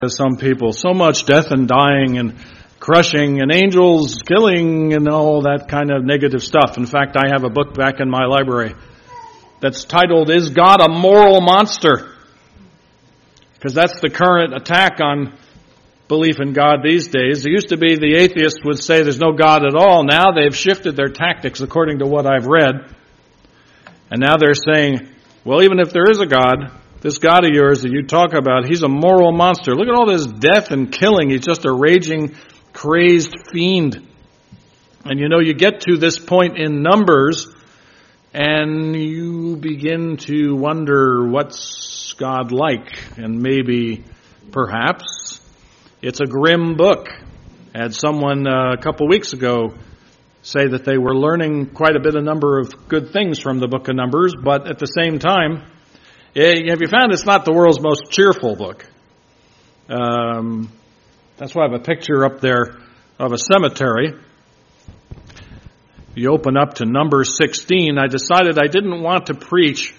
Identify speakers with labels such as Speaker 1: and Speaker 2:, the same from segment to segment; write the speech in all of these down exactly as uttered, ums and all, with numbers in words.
Speaker 1: Some people, so much death and dying and crushing and angels killing and all that kind of negative stuff. In fact, I have a book back in my library that's titled, Is God a Moral Monster? Because that's the current attack on belief in God these days. It used to be the atheists would say there's no God at all. Now they've shifted their tactics according to what I've read. And now they're saying, well, even if there is a God, this God of yours that you talk about, he's a moral monster. Look at all this death and killing. He's just a raging, crazed fiend. And you know, you get to this point in Numbers, and you begin to wonder what's God like. And maybe, perhaps, it's a grim book. I had someone uh, a couple weeks ago say that they were learning quite a bit, a number of good things from the book of Numbers, but at the same time, have you found it's not the world's most cheerful book? Um, that's why I have a picture up there of a cemetery. You open up to Numbers sixteen. I decided I didn't want to preach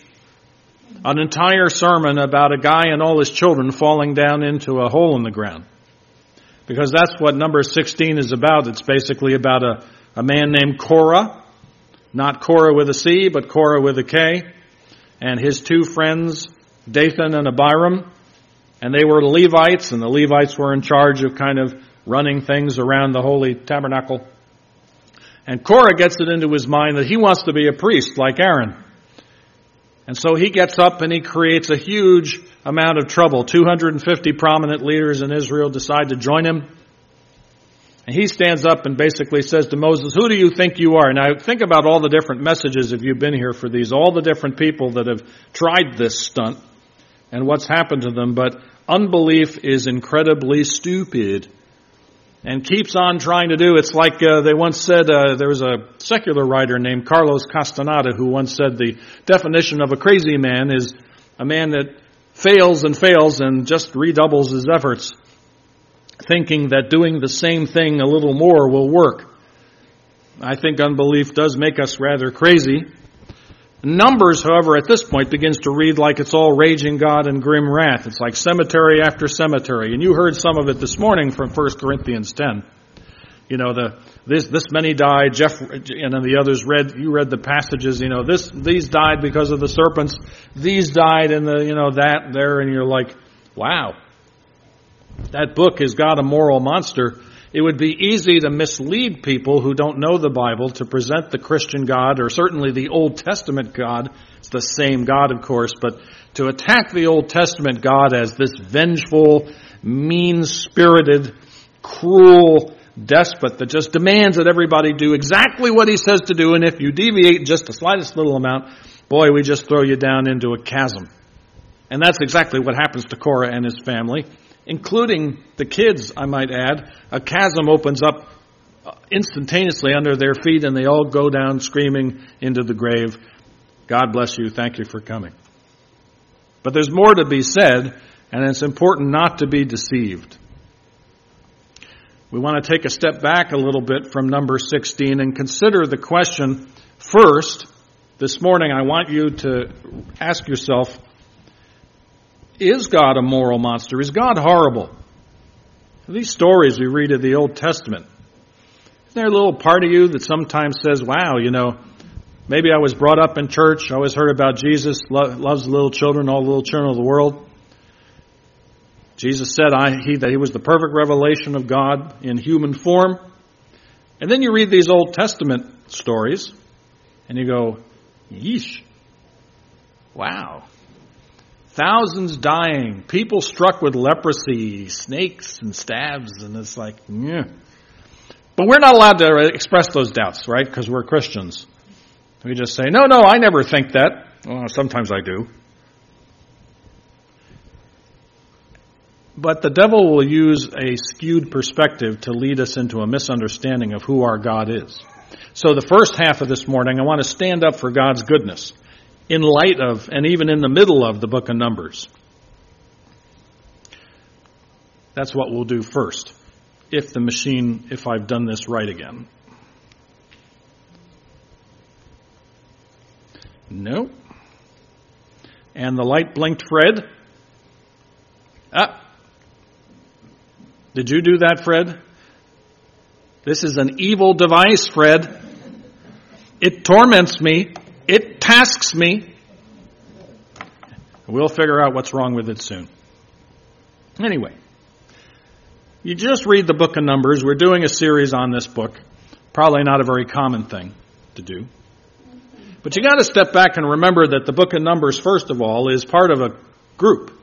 Speaker 1: an entire sermon about a guy and all his children falling down into a hole in the ground. Because that's what Numbers sixteen is about. It's basically about a, a man named Korah. Not Korah with a C, but Korah with a K. And his two friends, Dathan and Abiram, and they were Levites, and the Levites were in charge of kind of running things around the holy tabernacle. And Korah gets it into his mind that he wants to be a priest like Aaron. And so he gets up and he creates a huge amount of trouble. two hundred fifty prominent leaders in Israel decide to join him. And he stands up and basically says to Moses, who do you think you are? Now think about all the different messages if you've been here for these, all the different people that have tried this stunt and what's happened to them. But unbelief is incredibly stupid and keeps on trying to do. It's like uh, they once said, uh, there was a secular writer named Carlos Castaneda who once said the definition of a crazy man is a man that fails and fails and just redoubles his efforts, thinking that doing the same thing a little more will work. I think unbelief does make us rather crazy. Numbers, however, at this point begins to read like it's all raging God and grim wrath. It's like cemetery after cemetery. And you heard some of it this morning from First Corinthians ten. You know, the this this many died. Jeff and then the others read. You read the passages. You know, this these died because of the serpents. These died in the you know that there, and you're like, wow. That book is God a moral monster. It would be easy to mislead people who don't know the Bible to present the Christian God, or certainly the Old Testament God. It's the same God, of course, but to attack the Old Testament God as this vengeful, mean-spirited, cruel despot that just demands that everybody do exactly what he says to do, and if you deviate just the slightest little amount, boy, we just throw you down into a chasm. And that's exactly what happens to Korah and his family, including the kids, I might add. A chasm opens up instantaneously under their feet, and they all go down screaming into the grave. God bless you. Thank you for coming. But there's more to be said, and it's important not to be deceived. We want to take a step back a little bit from number sixteen and consider the question first. This morning, I want you to ask yourself, is God a moral monster? Is God horrible? These stories we read of the Old Testament, isn't there a little part of you that sometimes says, wow, you know, maybe I was brought up in church, I always heard about Jesus, lo- loves little children, all the little children of the world. Jesus said I, he, that he was the perfect revelation of God in human form. And then you read these Old Testament stories, and you go, yeesh, wow. Thousands dying, people struck with leprosy, snakes and stabs, and it's like, yeah. But we're not allowed to express those doubts, right? Because we're Christians. We just say, no, no, I never think that. Well, sometimes I do. But the devil will use a skewed perspective to lead us into a misunderstanding of who our God is. So the first half of this morning, I want to stand up for God's goodness in light of, and even in the middle of, the book of Numbers. That's what we'll do first, if the machine, if I've done this right again. No. And the light blinked Fred. Ah, Did you do that, Fred? This is an evil device, Fred. It torments me. It tasks me. We'll figure out what's wrong with it soon. Anyway, you just read the book of Numbers. We're doing a series on this book. Probably not a very common thing to do. But you got to step back and remember that the book of Numbers, first of all, is part of a group.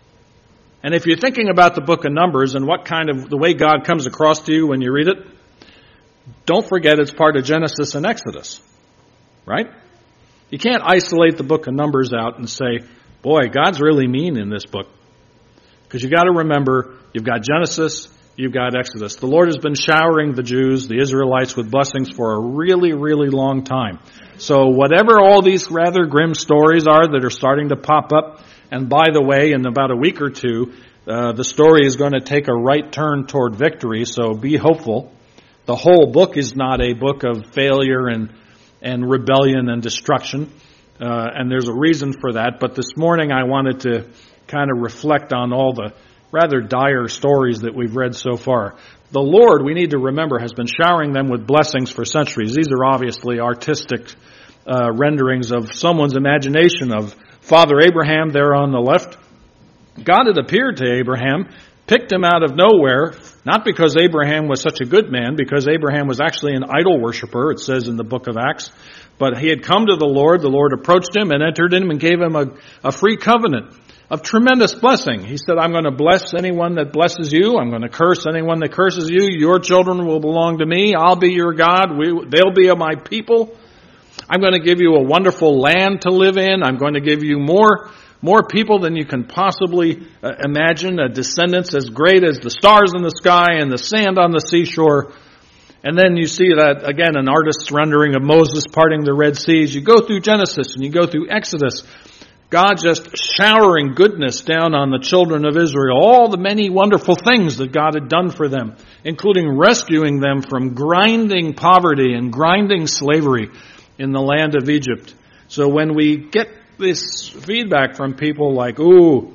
Speaker 1: And if you're thinking about the book of Numbers and what kind of, the way God comes across to you when you read it, don't forget it's part of Genesis and Exodus. Right? You can't isolate the book of Numbers out and say, boy, God's really mean in this book. Because you got to remember, you've got Genesis, you've got Exodus. The Lord has been showering the Jews, the Israelites, with blessings for a really, really long time. So whatever all these rather grim stories are that are starting to pop up, and by the way, in about a week or two, uh, the story is going to take a right turn toward victory, so be hopeful. The whole book is not a book of failure and, and rebellion and destruction, uh, and there's a reason for that. But this morning I wanted to kind of reflect on all the rather dire stories that we've read so far. The Lord, we need to remember, has been showering them with blessings for centuries. These are obviously artistic uh, renderings of someone's imagination of Father Abraham there on the left. God had appeared to Abraham, picked him out of nowhere, not because Abraham was such a good man, because Abraham was actually an idol worshiper, it says in the book of Acts. But he had come to the Lord, the Lord approached him and entered in and gave him a, a free covenant of tremendous blessing. He said, I'm going to bless anyone that blesses you. I'm going to curse anyone that curses you. Your children will belong to me. I'll be your God. We, they'll be my people. I'm going to give you a wonderful land to live in. I'm going to give you more, more people than you can possibly uh, imagine, a descendants as great as the stars in the sky and the sand on the seashore. And then you see that, again, an artist's rendering of Moses parting the Red Seas. You go through Genesis and you go through Exodus. God just showering goodness down on the children of Israel. All the many wonderful things that God had done for them, including rescuing them from grinding poverty and grinding slavery in the land of Egypt. So when we get this feedback from people like, ooh,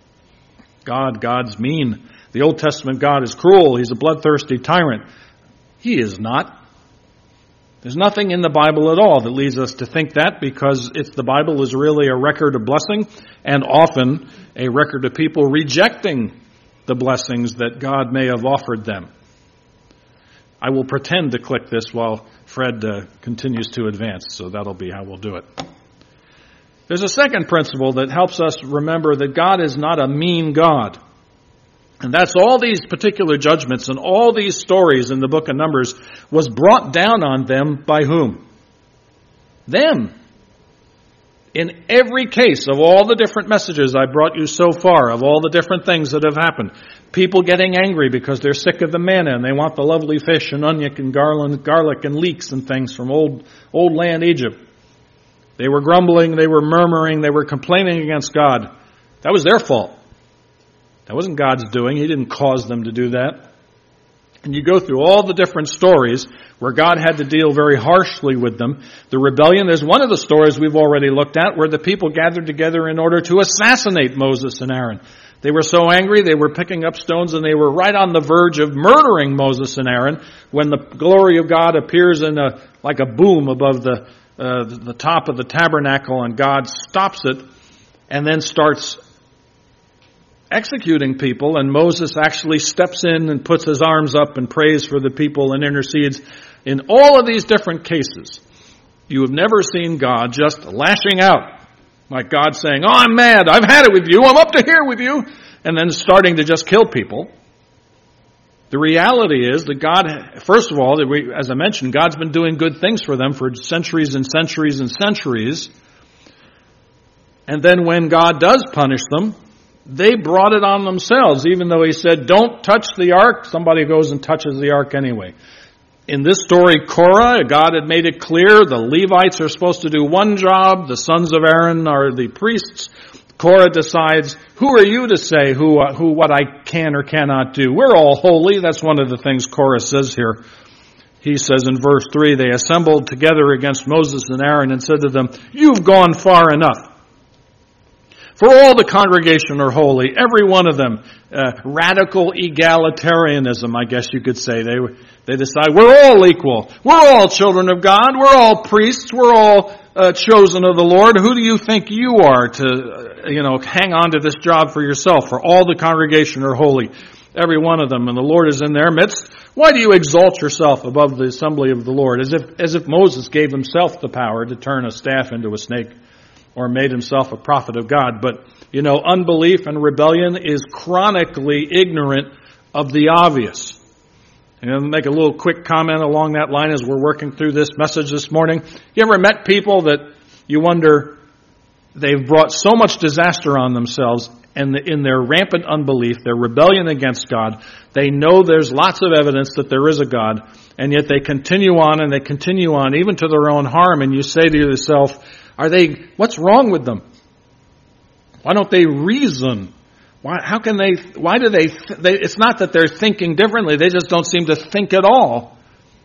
Speaker 1: God, God's mean. The Old Testament God is cruel. He's a bloodthirsty tyrant. He is not. There's nothing in the Bible at all that leads us to think that, because it's, the Bible is really a record of blessing and often a record of people rejecting the blessings that God may have offered them. I will pretend to click this while Fred uh, continues to advance, so that'll be how we'll do it. There's a second principle that helps us remember that God is not a mean God. And that's all these particular judgments and all these stories in the book of Numbers was brought down on them by whom? Them. In every case of all the different messages I brought you so far, of all the different things that have happened, people getting angry because they're sick of the manna and they want the lovely fish and onion and garlic, garlic and leeks and things from old, old land Egypt. They were grumbling, they were murmuring, they were complaining against God. That was their fault. That wasn't God's doing. He didn't cause them to do that. And you go through all the different stories where God had to deal very harshly with them. The rebellion, there's one of the stories we've already looked at where the people gathered together in order to assassinate Moses and Aaron. They were so angry, they were picking up stones and they were right on the verge of murdering Moses and Aaron when the glory of God appears in a, like a boom above the, uh, the top of the tabernacle, and God stops it and then starts executing people, and Moses actually steps in and puts his arms up and prays for the people and intercedes. In all of these different cases, you have never seen God just lashing out, like God saying, oh, I'm mad, I've had it with you, I'm up to here with you, and then starting to just kill people. The reality is that God, first of all, that we, as I mentioned, God's been doing good things for them for centuries and centuries and centuries. And then when God does punish them, they brought it on themselves, even though he said, don't touch the ark. Somebody goes and touches the ark anyway. In this story, Korah, God had made it clear the Levites are supposed to do one job. The sons of Aaron are the priests. Korah decides, who are you to say who, uh, who what I can or cannot do? We're all holy. That's one of the things Korah says here. He says in verse three, they assembled together against Moses and Aaron and said to them, you've gone far enough. For all the congregation are holy, every one of them. Uh, radical egalitarianism, I guess you could say. They they decide we're all equal. We're all children of God. We're all priests. We're all uh, chosen of the Lord. Who do you think you are to, uh, you know, hang on to this job for yourself? For all the congregation are holy, every one of them, and the Lord is in their midst. Why do you exalt yourself above the assembly of the Lord, as if as if Moses gave himself the power to turn a staff into a snake, or made himself a prophet of God? But, you know, unbelief and rebellion is chronically ignorant of the obvious. And I'll make a little quick comment along that line as we're working through this message this morning. You ever met people that you wonder, they've brought so much disaster on themselves, and in their rampant unbelief, their rebellion against God, they know there's lots of evidence that there is a God, and yet they continue on and they continue on, even to their own harm, and you say to yourself, Are they, what's wrong with them? Why don't they reason? Why, how can they, why do they, they, it's not that they're thinking differently, they just don't seem to think at all.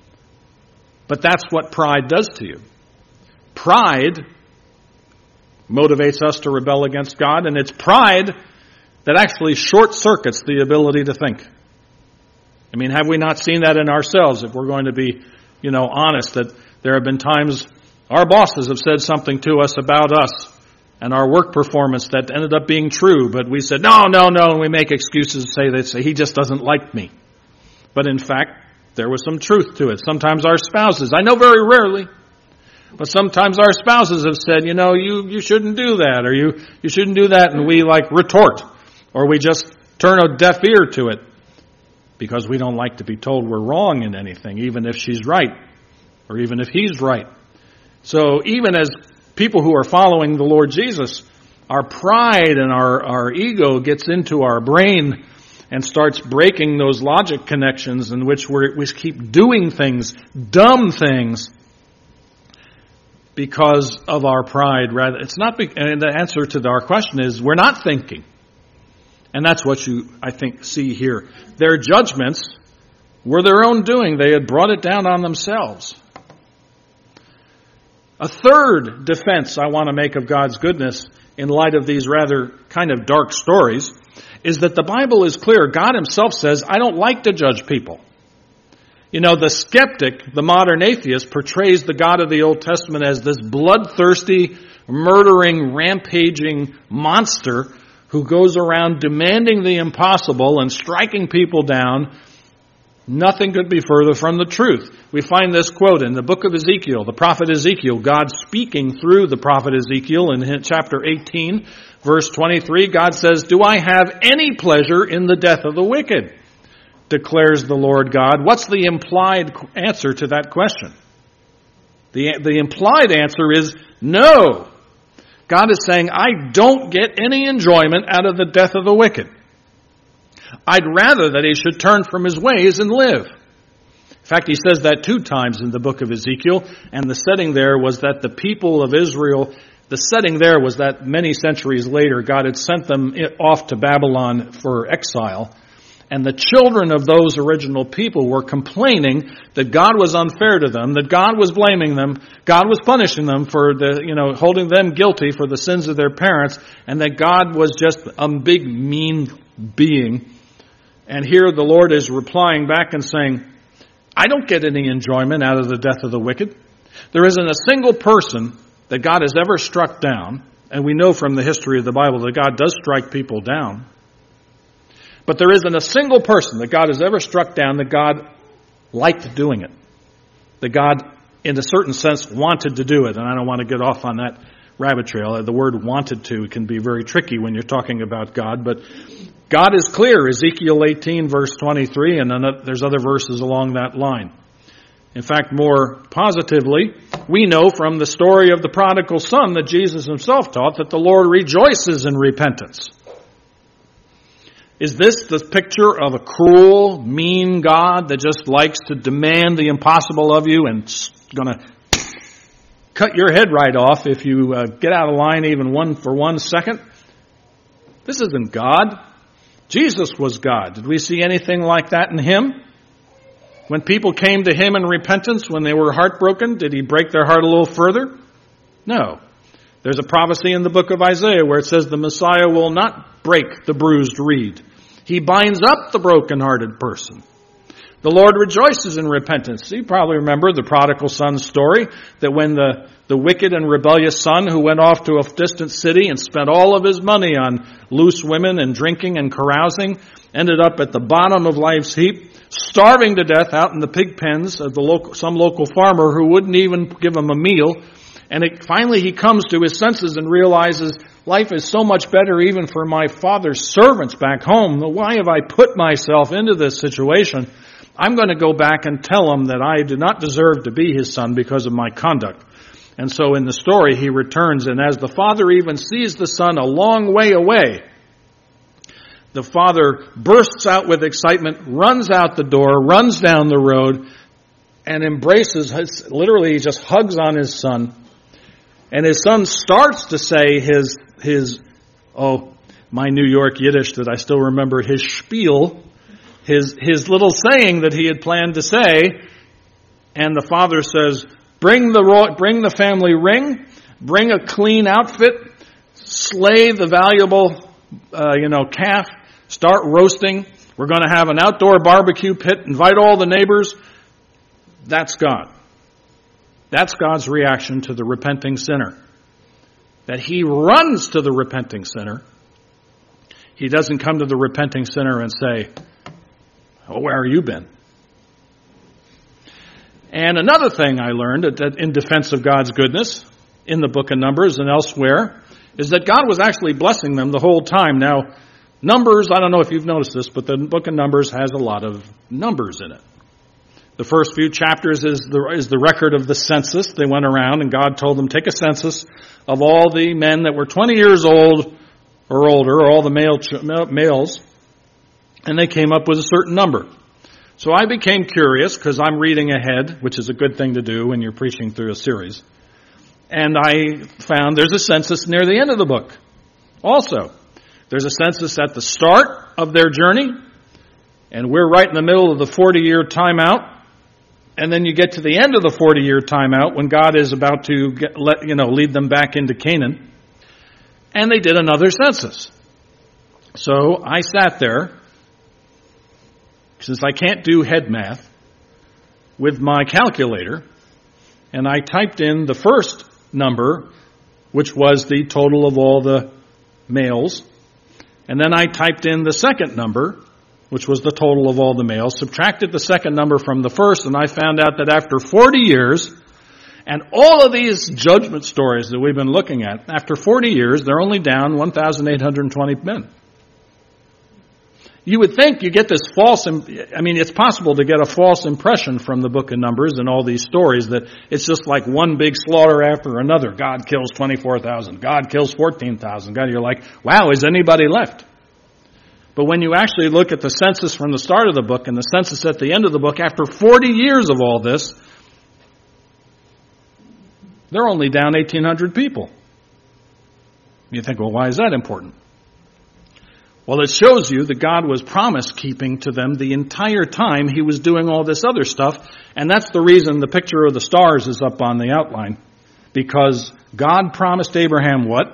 Speaker 1: But that's what pride does to you. Pride motivates us to rebel against God, and it's pride that actually short-circuits the ability to think. I mean, have we not seen that in ourselves? If we're going to be, you know, honest, that there have been times our bosses have said something to us about us and our work performance that ended up being true, but we said, no, no, no, and we make excuses to say that say, he just doesn't like me. But in fact, there was some truth to it. Sometimes our spouses, I know very rarely, but sometimes our spouses have said, you know, you, you shouldn't do that, or you, you shouldn't do that, and we like retort, or we just turn a deaf ear to it because we don't like to be told we're wrong in anything, even if she's right, or even if he's right. So even as people who are following the Lord Jesus, our pride and our, our ego gets into our brain and starts breaking those logic connections in which we're, we keep doing things, dumb things, because of our pride. Rather, it's not. Be, and the answer to our question is we're not thinking, and that's what you, I think, see here. Their judgments were their own doing. They had brought it down on themselves. A third defense I want to make of God's goodness in light of these rather kind of dark stories is that the Bible is clear. God himself says, I don't like to judge people. You know, the skeptic, the modern atheist, portrays the God of the Old Testament as this bloodthirsty, murdering, rampaging monster who goes around demanding the impossible and striking people down. Nothing could be further from the truth. We find this quote in the book of Ezekiel, the prophet Ezekiel, God speaking through the prophet Ezekiel in chapter eighteen, verse twenty-three, God says, Do I have any pleasure in the death of the wicked? Declares the Lord God. What's the implied answer to that question? The, the implied answer is no. God is saying, I don't get any enjoyment out of the death of the wicked. I'd rather that he should turn from his ways and live. In fact, he says that two times in the book of Ezekiel, and the setting there was that the people of Israel, the setting there was that many centuries later, God had sent them off to Babylon for exile, and the children of those original people were complaining that God was unfair to them, that God was blaming them, God was punishing them for the, you know, holding them guilty for the sins of their parents, and that God was just a big mean being. And here the Lord is replying back and saying, I don't get any enjoyment out of the death of the wicked. There isn't a single person that God has ever struck down, and we know from the history of the Bible that God does strike people down. But there isn't a single person that God has ever struck down that God liked doing it. That God, in a certain sense, wanted to do it. And I don't want to get off on that rabbit trail. The word wanted to can be very tricky when you're talking about God. But God is clear, Ezekiel eighteen, verse twenty-three, and then there's other verses along that line. In fact, more positively, we know from the story of the prodigal son that Jesus himself taught that the Lord rejoices in repentance. Is this the picture of a cruel, mean God that just likes to demand the impossible of you and going to cut your head right off if you uh, get out of line even one for one second? This isn't God. Jesus was God. Did we see anything like that in him? When people came to him in repentance, when they were heartbroken, did he break their heart a little further? No. There's a prophecy in the book of Isaiah where it says the Messiah will not break the bruised reed. He binds up the brokenhearted person. The Lord rejoices in repentance. You probably remember the prodigal son story, that when the, the wicked and rebellious son who went off to a distant city and spent all of his money on loose women and drinking and carousing, ended up at the bottom of life's heap, starving to death out in the pig pens of the local, some local farmer who wouldn't even give him a meal. And it, finally he comes to his senses and realizes life is so much better even for my father's servants back home. Why have I put myself into this situation? I'm going to go back and tell him that I do not deserve to be his son because of my conduct. And so in the story he returns, and as the father even sees the son a long way away, the father bursts out with excitement, runs out the door, runs down the road, and embraces, his, literally he just hugs on his son. And his son starts to say his, his, oh, my New York Yiddish that I still remember, his spiel, his, his little saying that he had planned to say. And the father says, bring the, bring the family ring, bring a clean outfit, slay the valuable, uh, you know, calf, start roasting. We're going to have an outdoor barbecue pit, invite all the neighbors. That's God. That's God's reaction to the repenting sinner. That he runs to the repenting sinner. He doesn't come to the repenting sinner and say, oh, where have you been? And another thing I learned in defense of God's goodness in the book of Numbers and elsewhere is that God was actually blessing them the whole time. Now, Numbers, I don't know if you've noticed this, but the book of Numbers has a lot of numbers in it. The first few chapters is the, is the record of the census. They went around and God told them, take a census of all the men that were twenty years old or older, or all the male males, and they came up with a certain number. So I became curious because I'm reading ahead, which is a good thing to do when you're preaching through a series. And I found there's a census near the end of the book. Also, there's a census at the start of their journey, and we're right in the middle of the forty-year timeout. And then you get to the end of the forty-year timeout when God is about to get, let you know lead them back into Canaan. And they did another census. So I sat there, since I can't do head math, with my calculator, and I typed in the first number, which was the total of all the males. And then I typed in the second number, which was the total of all the males, subtracted the second number from the first, and I found out that after forty years, and all of these judgment stories that we've been looking at, after forty years, they're only down one thousand eight hundred twenty men. You would think you get this false, I mean, it's possible to get a false impression from the book of Numbers and all these stories that it's just like one big slaughter after another. God kills twenty-four thousand. God kills fourteen thousand. God, you're like, wow, is anybody left? But when you actually look at the census from the start of the book and the census at the end of the book, after forty years of all this, they're only down eighteen hundred people. You think, well, why is that important? Well, it shows you that God was promise-keeping to them the entire time he was doing all this other stuff, and that's the reason the picture of the stars is up on the outline. Because God promised Abraham what?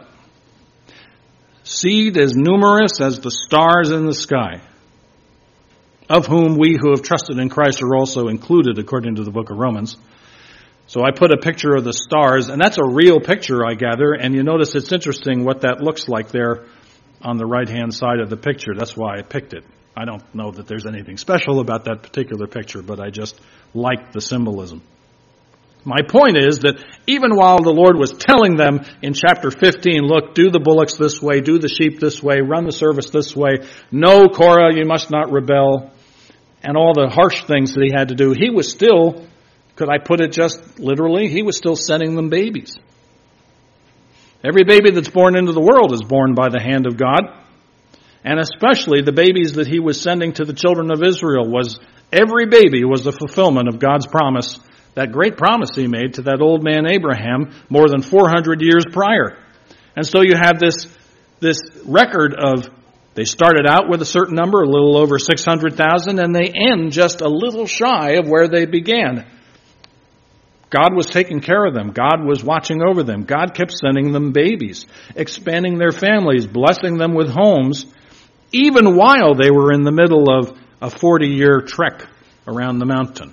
Speaker 1: Seed as numerous as the stars in the sky, of whom we who have trusted in Christ are also included, according to the book of Romans. So I put a picture of the stars, and that's a real picture, I gather, and you notice it's interesting what that looks like there on the right-hand side of the picture. That's why I picked it. I don't know that there's anything special about that particular picture, but I just like the symbolism. My point is that even while the Lord was telling them in chapter fifteen, look, do the bullocks this way, do the sheep this way, run the service this way, no, Korah, you must not rebel, and all the harsh things that he had to do, he was still, could I put it just literally, he was still sending them babies. Every baby that's born into the world is born by the hand of God, and especially the babies that he was sending to the children of Israel was, every baby was a fulfillment of God's promise, that great promise he made to that old man Abraham more than four hundred years prior. And so you have this, this record of, they started out with a certain number, a little over six hundred thousand, and they end just a little shy of where they began. God was taking care of them. God was watching over them. God kept sending them babies, expanding their families, blessing them with homes, even while they were in the middle of a forty-year trek around the mountain.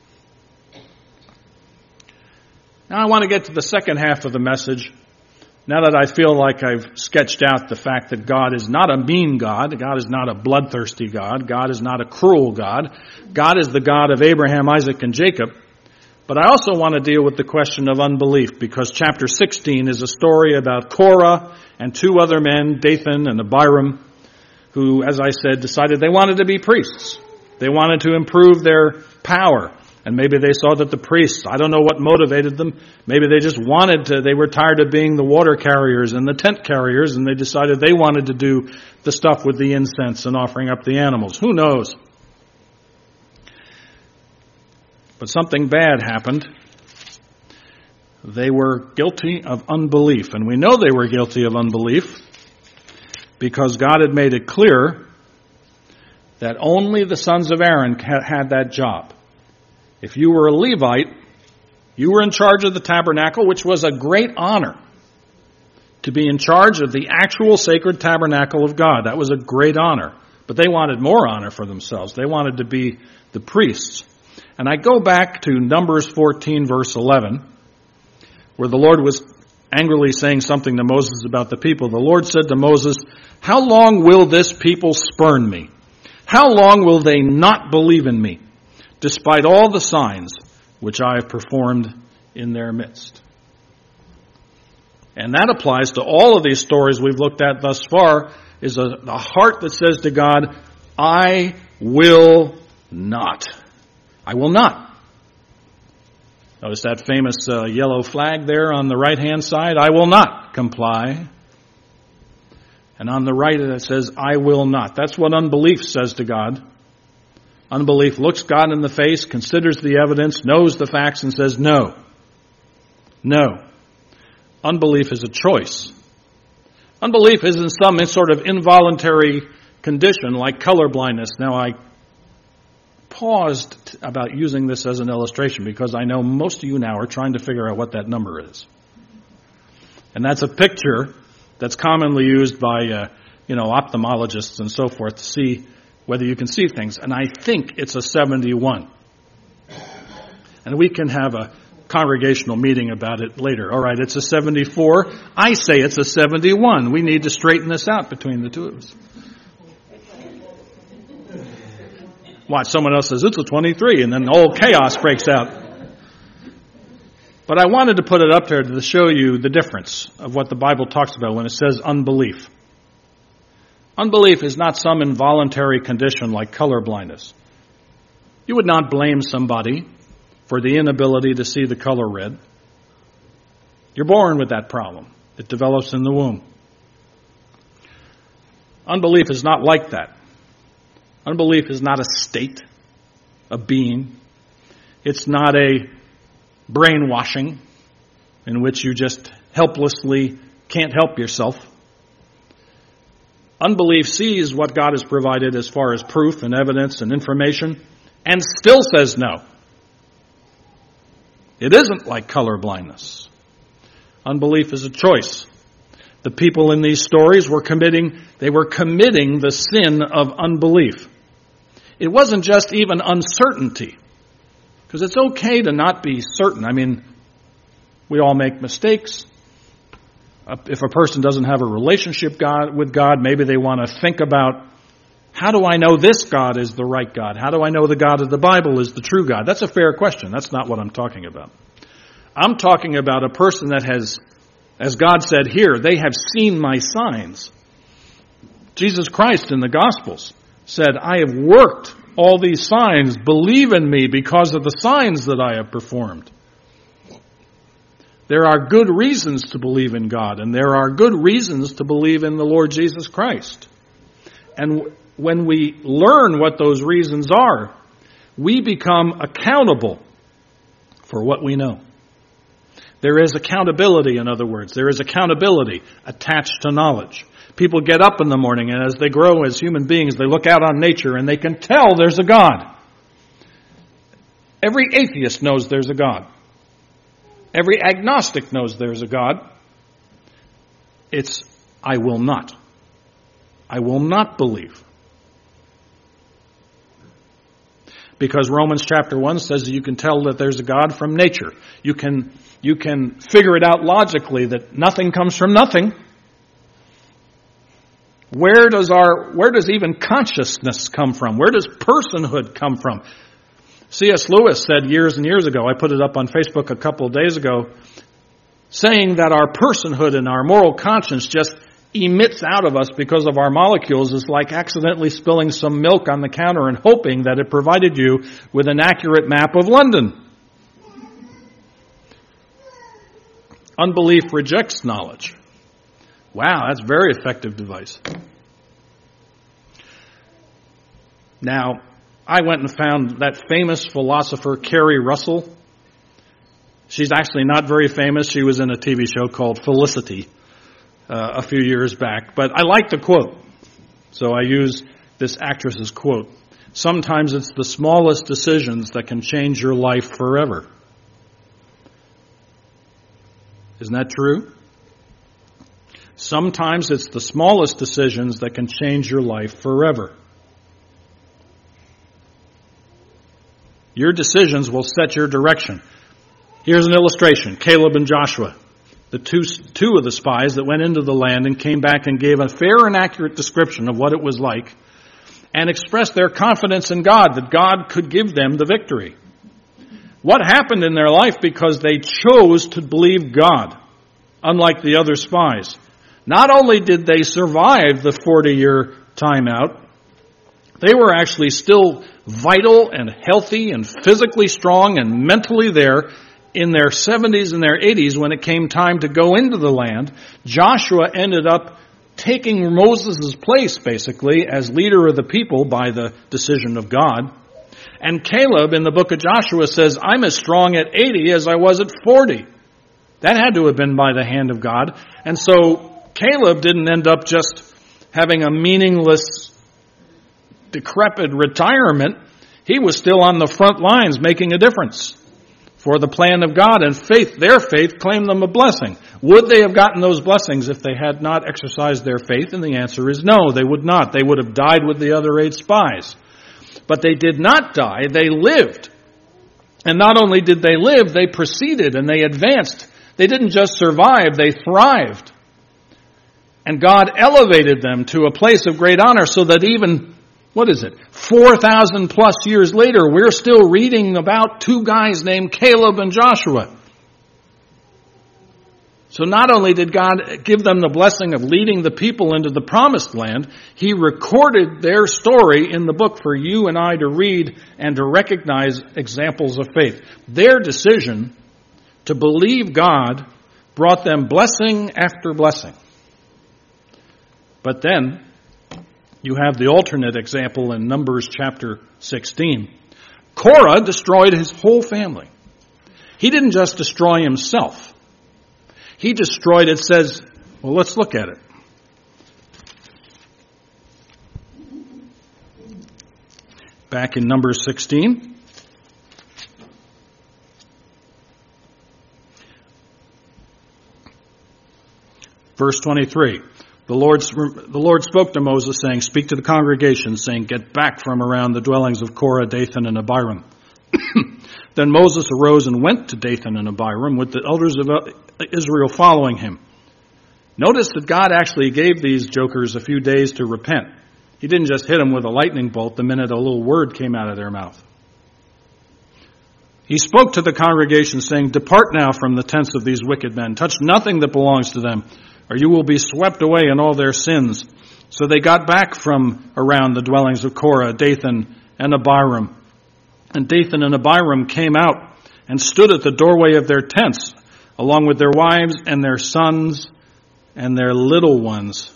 Speaker 1: Now I want to get to the second half of the message. Now that I feel like I've sketched out the fact that God is not a mean God, God is not a bloodthirsty God, God is not a cruel God, God is the God of Abraham, Isaac, and Jacob. But I also want to deal with the question of unbelief, because chapter sixteen is a story about Korah and two other men, Dathan and Abiram, who, as I said, decided they wanted to be priests. They wanted to improve their power. And maybe they saw that the priests, I don't know what motivated them. Maybe they just wanted to, they were tired of being the water carriers and the tent carriers, and they decided they wanted to do the stuff with the incense and offering up the animals. Who knows? But something bad happened. They were guilty of unbelief. And we know they were guilty of unbelief because God had made it clear that only the sons of Aaron had that job. If you were a Levite, you were in charge of the tabernacle, which was a great honor. To be in charge of the actual sacred tabernacle of God, that was a great honor. But they wanted more honor for themselves. They wanted to be the priests. And I go back to Numbers fourteen, verse eleven, where the Lord was angrily saying something to Moses about the people. The Lord said to Moses, "How long will this people spurn me? How long will they not believe in me, despite all the signs which I have performed in their midst?" And that applies to all of these stories we've looked at thus far, is a, a heart that says to God, I will not. I will not. Notice that famous uh, yellow flag there on the right-hand side? I will not comply. And on the right it says, I will not. That's what unbelief says to God. Unbelief looks God in the face, considers the evidence, knows the facts, and says no. No. Unbelief is a choice. Unbelief is in some sort of involuntary condition like colorblindness. Now I paused about using this as an illustration because I know most of you now are trying to figure out what that number is. And that's a picture that's commonly used by, uh, you know, ophthalmologists and so forth to see whether you can see things. And I think it's a seventy-one. And we can have a congregational meeting about it later. All right, it's a seventy-four. I say it's a seventy-one. We need to straighten this out between the two of us. Watch, someone else says it's a twenty-three, and then all chaos breaks out. But I wanted to put it up there to show you the difference of what the Bible talks about when it says unbelief. Unbelief is not some involuntary condition like color blindness. You would not blame somebody for the inability to see the color red. You're born with that problem. It develops in the womb. Unbelief is not like that. Unbelief is not a state, a being. It's not a brainwashing in which you just helplessly can't help yourself. Unbelief sees what God has provided as far as proof and evidence and information and still says no. It isn't like color blindness. Unbelief is a choice. The people in these stories were committing, they were committing the sin of unbelief. It wasn't just even uncertainty, because it's okay to not be certain. I mean, we all make mistakes. If a person doesn't have a relationship God, with God, maybe they want to think about, how do I know this God is the right God? How do I know the God of the Bible is the true God? That's a fair question. That's not what I'm talking about. I'm talking about a person that has, as God said here, they have seen my signs. Jesus Christ in the Gospels said, I have worked all these signs. Believe in me because of the signs that I have performed. There are good reasons to believe in God, and there are good reasons to believe in the Lord Jesus Christ. And when we learn what those reasons are, we become accountable for what we know. There is accountability, in other words. There is accountability attached to knowledge. People get up in the morning, and as they grow as human beings, they look out on nature, and they can tell there's a God. Every atheist knows there's a God. Every agnostic knows there's a God. It's, I will not. I will not believe. Because Romans chapter one says that you can tell that there's a God from nature. You can, you can figure it out logically that nothing comes from nothing. Where does our, where does even consciousness come from? Where does personhood come from? C S Lewis said years and years ago, I put it up on Facebook a couple of days ago, saying that our personhood and our moral conscience just emits out of us because of our molecules is like accidentally spilling some milk on the counter and hoping that it provided you with an accurate map of London. Unbelief rejects knowledge. Wow, that's a very effective device. Now, I went and found that famous philosopher, Carrie Russell. She's actually not very famous. She was in a T V show called Felicity uh, a few years back. But I like the quote, so I use this actress's quote. Sometimes it's the smallest decisions that can change your life forever. Isn't that true? Sometimes it's the smallest decisions that can change your life forever. Your decisions will set your direction. Here's an illustration. Caleb and Joshua, the two, two of the spies that went into the land and came back and gave a fair and accurate description of what it was like and expressed their confidence in God, that God could give them the victory. What happened in their life because they chose to believe God, unlike the other spies? Not only did they survive the forty-year timeout, they were actually still vital and healthy and physically strong and mentally there in their seventies and their eighties when it came time to go into the land. Joshua ended up taking Moses' place, basically, as leader of the people by the decision of God. And Caleb in the book of Joshua says, I'm as strong at eighty as I was at forty. That had to have been by the hand of God. And so Caleb didn't end up just having a meaningless, decrepit retirement. He was still on the front lines making a difference for the plan of God, and faith, their faith claimed them a blessing. Would they have gotten those blessings if they had not exercised their faith? And the answer is no, they would not. They would have died with the other eight spies. But they did not die, they lived. And not only did they live, they proceeded and they advanced. They didn't just survive, they thrived. And God elevated them to a place of great honor so that even, what is it, four thousand plus years later, we're still reading about two guys named Caleb and Joshua. So not only did God give them the blessing of leading the people into the promised land, He recorded their story in the book for you and I to read and to recognize examples of faith. Their decision to believe God brought them blessing after blessing. But then, you have the alternate example in Numbers chapter sixteen. Korah destroyed his whole family. He didn't just destroy himself. He destroyed, it says, well, let's look at it. Back in Numbers sixteen. Verse twenty-three. The Lord, the Lord spoke to Moses, saying, speak to the congregation, saying, get back from around the dwellings of Korah, Dathan, and Abiram. Then Moses arose and went to Dathan and Abiram with the elders of Israel following him. Notice that God actually gave these jokers a few days to repent. He didn't just hit them with a lightning bolt the minute a little word came out of their mouth. He spoke to the congregation, saying, depart now from the tents of these wicked men. Touch nothing that belongs to them, or you will be swept away in all their sins. So they got back from around the dwellings of Korah, Dathan, and Abiram. And Dathan and Abiram came out and stood at the doorway of their tents, along with their wives and their sons and their little ones.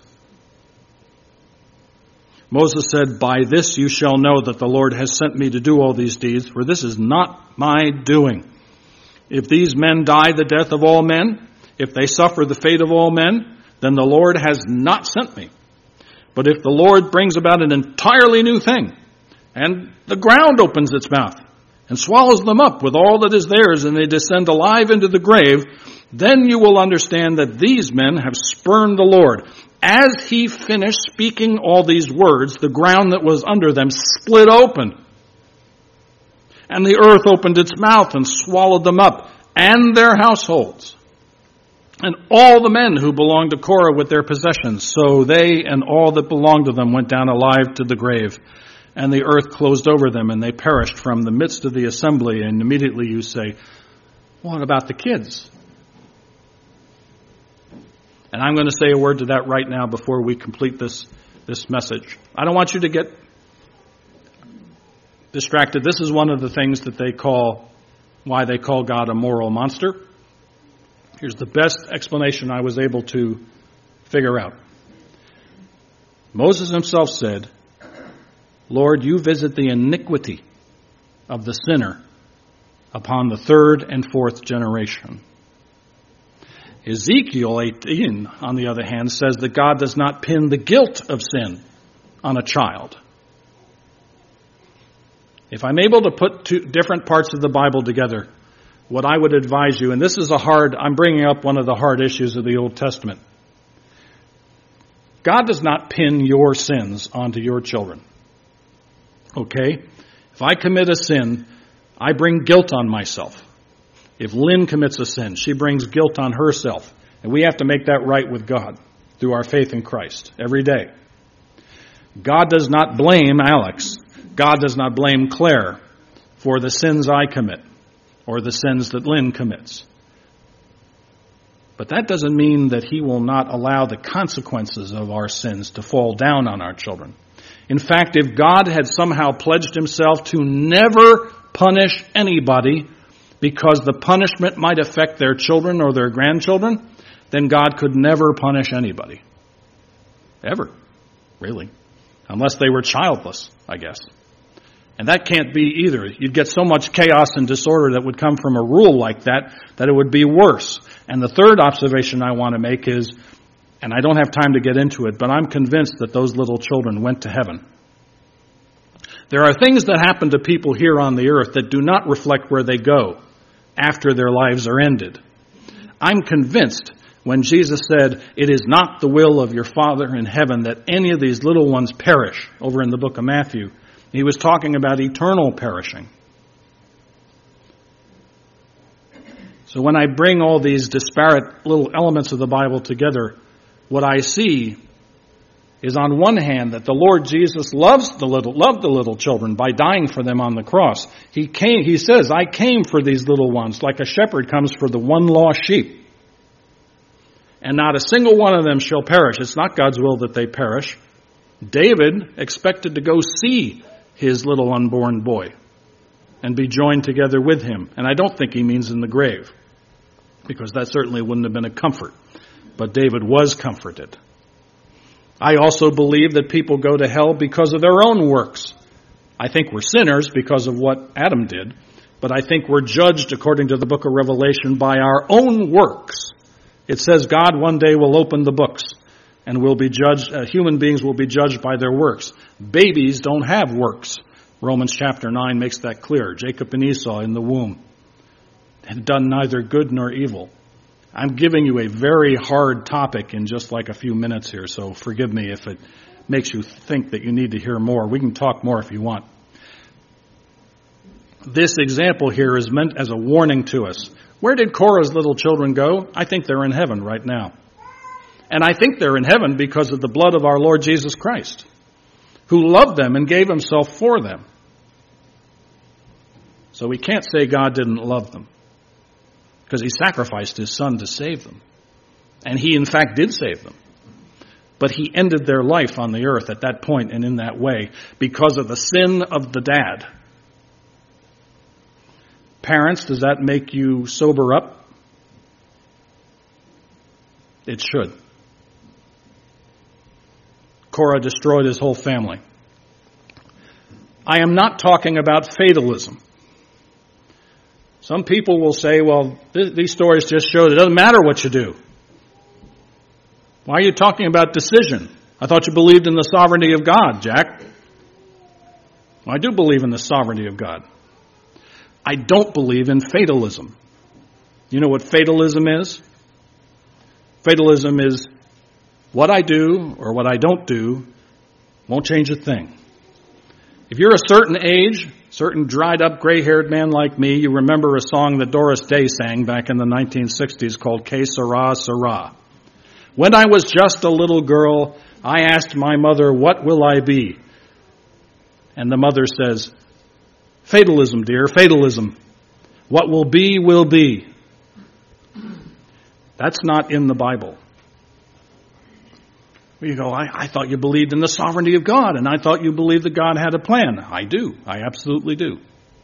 Speaker 1: Moses said, by this you shall know that the Lord has sent me to do all these deeds, for this is not my doing. If these men die the death of all men, if they suffer the fate of all men, then the Lord has not sent me. But if the Lord brings about an entirely new thing, and the ground opens its mouth, and swallows them up with all that is theirs, and they descend alive into the grave, then you will understand that these men have spurned the Lord. As he finished speaking all these words, the ground that was under them split open, and the earth opened its mouth and swallowed them up, and their households, and all the men who belonged to Korah with their possessions. So they and all that belonged to them went down alive to the grave, and the earth closed over them, and they perished from the midst of the assembly. And immediately you say, what about the kids? And I'm going to say a word to that right now before we complete this, this message. I don't want you to get distracted. This is one of the things that they call, why they call God a moral monster. Here's the best explanation I was able to figure out. Moses himself said, Lord, you visit the iniquity of the sinner upon the third and fourth generation. Ezekiel eighteen, on the other hand, says that God does not pin the guilt of sin on a child. If I'm able to put two different parts of the Bible together, what I would advise you, and this is a hard, I'm bringing up one of the hard issues of the Old Testament. God does not pin your sins onto your children. Okay? If I commit a sin, I bring guilt on myself. If Lynn commits a sin, she brings guilt on herself. And we have to make that right with God through our faith in Christ every day. God does not blame Alex. God does not blame Claire for the sins I commit or the sins that Lynn commits. But that doesn't mean that he will not allow the consequences of our sins to fall down on our children. In fact, if God had somehow pledged himself to never punish anybody because the punishment might affect their children or their grandchildren, then God could never punish anybody. Ever. Really. Unless they were childless, I guess. And that can't be either. You'd get so much chaos and disorder that would come from a rule like that, that it would be worse. And the third observation I want to make is, and I don't have time to get into it, but I'm convinced that those little children went to heaven. There are things that happen to people here on the earth that do not reflect where they go after their lives are ended. I'm convinced when Jesus said, it is not the will of your Father in heaven that any of these little ones perish, over in the book of Matthew, he was talking about eternal perishing. So when I bring all these disparate little elements of the Bible together, what I see is on one hand that the Lord Jesus loves the little, loved the little children by dying for them on the cross. He came, he says, I came for these little ones like a shepherd comes for the one lost sheep. And not a single one of them shall perish. It's not God's will that they perish. David expected to go see his little unborn boy and be joined together with him. And I don't think he means in the grave, because that certainly wouldn't have been a comfort. But David was comforted. I also believe that people go to hell because of their own works. I think we're sinners because of what Adam did, but I think we're judged, according to the book of Revelation, by our own works. It says God one day will open the books and will be judged, uh, human beings will be judged by their works. Babies don't have works. Romans chapter nine makes that clear. Jacob and Esau in the womb had done neither good nor evil. I'm giving you a very hard topic in just like a few minutes here, so forgive me if it makes you think that you need to hear more. We can talk more if you want. This example here is meant as a warning to us. Where did Korah's little children go? I think they're in heaven right now. And I think they're in heaven because of the blood of our Lord Jesus Christ, who loved them and gave himself for them. So we can't say God didn't love them, because he sacrificed his son to save them. And he, in fact, did save them. But he ended their life on the earth at that point and in that way because of the sin of the dad. Parents, does that make you sober up? It should. Korah destroyed his whole family. I am not talking about fatalism. Some people will say, well, th- these stories just show that it doesn't matter what you do. Why are you talking about decision? I thought you believed in the sovereignty of God, Jack. Well, I do believe in the sovereignty of God. I don't believe in fatalism. You know what fatalism is? Fatalism is what I do or what I don't do won't change a thing. If you're a certain age, certain dried-up, gray-haired man like me, you remember a song that Doris Day sang back in the nineteen sixties called Que Sera, Sera. When I was just a little girl, I asked my mother, what will I be? And the mother says, fatalism, dear, fatalism. What will be, will be. That's not in the Bible. You go, I, I thought you believed in the sovereignty of God, and I thought you believed that God had a plan. I do. I absolutely do.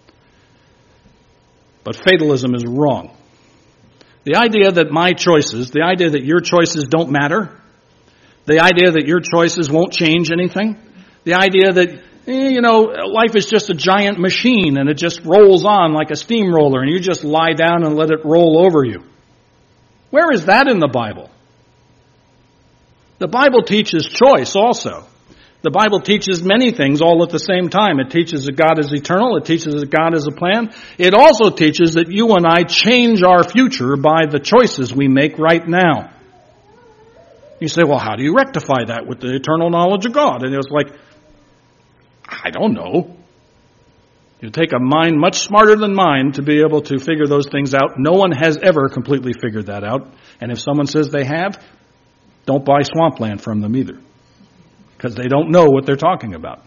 Speaker 1: But fatalism is wrong. The idea that my choices, the idea that your choices don't matter, the idea that your choices won't change anything, the idea that, eh, you know, life is just a giant machine and it just rolls on like a steamroller and you just lie down and let it roll over you. Where is that in the Bible? The Bible teaches choice also. The Bible teaches many things all at the same time. It teaches that God is eternal. It teaches that God is a plan. It also teaches that you and I change our future by the choices we make right now. You say, well, how do you rectify that with the eternal knowledge of God? And it was like, I don't know. You take a mind much smarter than mine to be able to figure those things out. No one has ever completely figured that out. And if someone says they have, don't buy swampland from them either, because they don't know what they're talking about.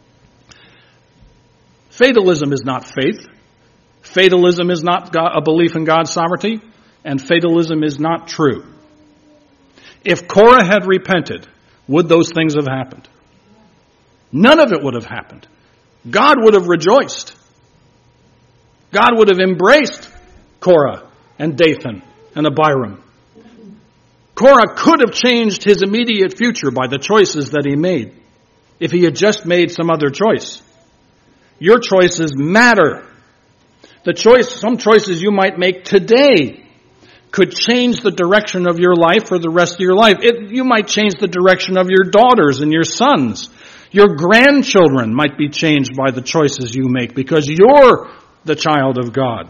Speaker 1: Fatalism is not faith. Fatalism is not God, a belief in God's sovereignty. And fatalism is not true. If Korah had repented, would those things have happened? None of it would have happened. God would have rejoiced. God would have embraced Korah and Dathan and Abiram. Korah could have changed his immediate future by the choices that he made if he had just made some other choice. Your choices matter. The choice, some choices you might make today could change the direction of your life for the rest of your life. It, you might change the direction of your daughters and your sons. Your grandchildren might be changed by the choices you make because you're the child of God.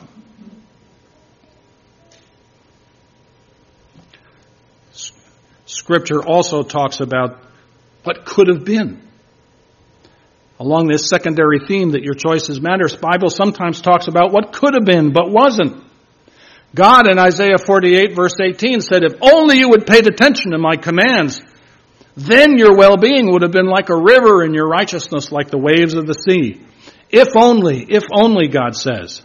Speaker 1: Scripture also talks about what could have been. Along this secondary theme that your choices matter, the Bible sometimes talks about what could have been but wasn't. God in Isaiah forty-eight verse eighteen said, if only you would paid attention to my commands, then your well-being would have been like a river and your righteousness like the waves of the sea. If only, if only, God says.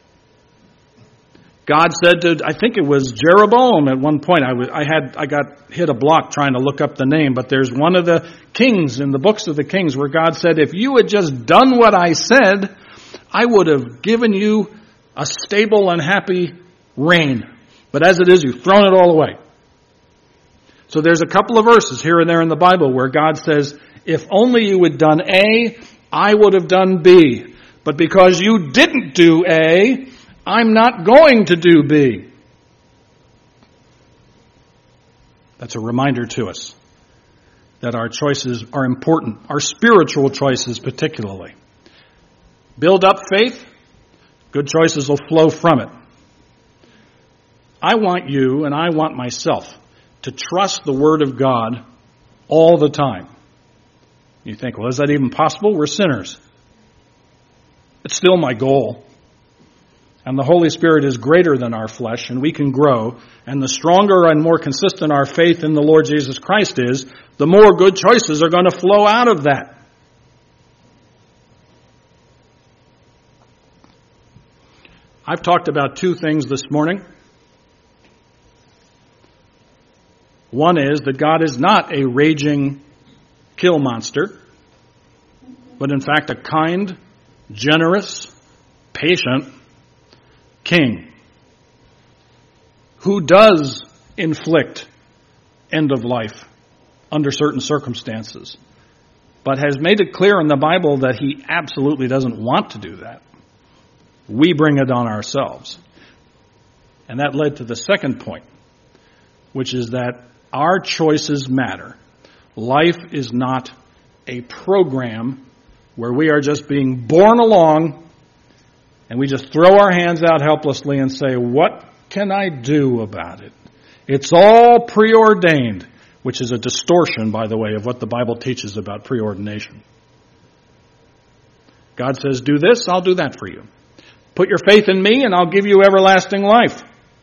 Speaker 1: God said to, I think it was Jeroboam at one point, I, was, I had, I got hit a block trying to look up the name, but there's one of the kings in the books of the kings where God said, if you had just done what I said, I would have given you a stable and happy reign. But as it is, you've thrown it all away. So there's a couple of verses here and there in the Bible where God says, if only you had done A, I would have done B. But because you didn't do A, I'm not going to do B. That's a reminder to us that our choices are important, our spiritual choices particularly. Build up faith, good choices will flow from it. I want you and I want myself to trust the Word of God all the time. You think, well, is that even possible? We're sinners. It's still my goal. And the Holy Spirit is greater than our flesh, and we can grow. And the stronger and more consistent our faith in the Lord Jesus Christ is, the more good choices are going to flow out of that. I've talked about two things this morning. One is that God is not a raging kill monster, but in fact a kind, generous, patient king who does inflict end of life under certain circumstances, but has made it clear in the Bible that he absolutely doesn't want to do that. We bring it on ourselves. And that led to the second point, which is that our choices matter. Life is not a program where we are just being borne along And we just throw our hands out helplessly and say, what can I do about it? It's all preordained, which is a distortion, by the way, of what the Bible teaches about preordination. God says, do this, I'll do that for you. Put your faith in me and I'll give you everlasting life.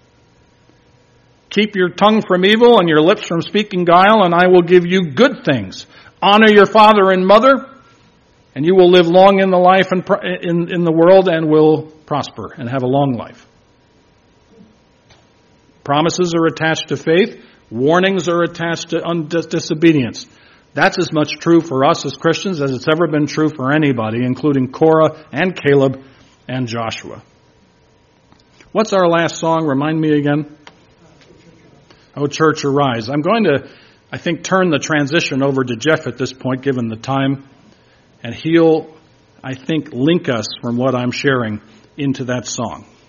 Speaker 1: Keep your tongue from evil and your lips from speaking guile, and I will give you good things. Honor your father and mother, and you will live long in the life and in, in the world and will prosper and have a long life. Promises are attached to faith. Warnings are attached to un- disobedience. That's as much true for us as Christians as it's ever been true for anybody, including Korah and Caleb and Joshua. What's our last song? Remind me again. O Church, Arise. I'm going to, I think, turn the transition over to Jeff at this point, given the time, and he'll, I think, link us from what I'm sharing into that song.